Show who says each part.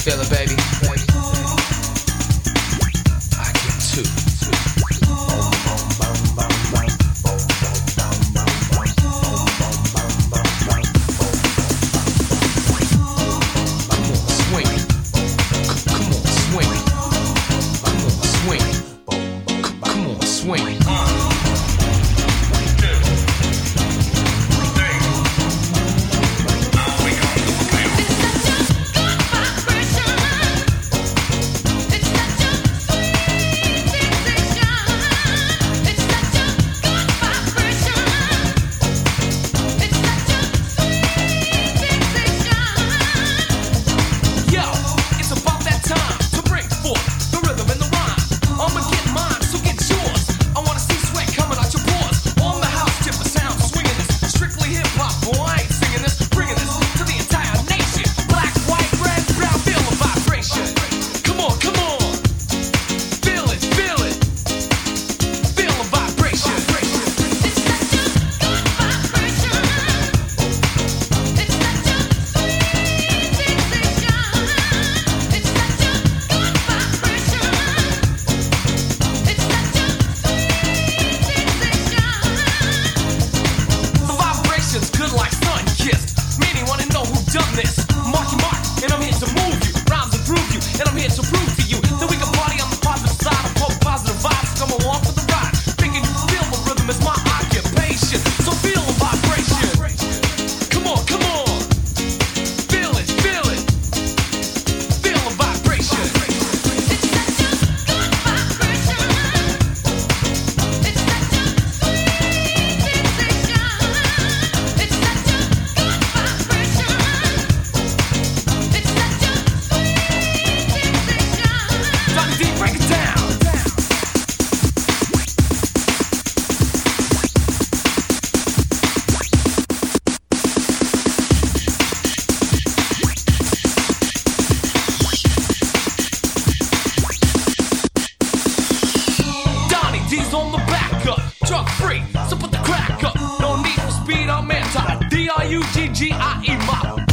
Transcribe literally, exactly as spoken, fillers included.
Speaker 1: Feel it, baby. I get two. Come on, swing it. Come on, swing it. Come on, swing it. Come on, swing it. On the back up, drug free, so put the crack up. No need for speed, I'm anti D R U G G I E, my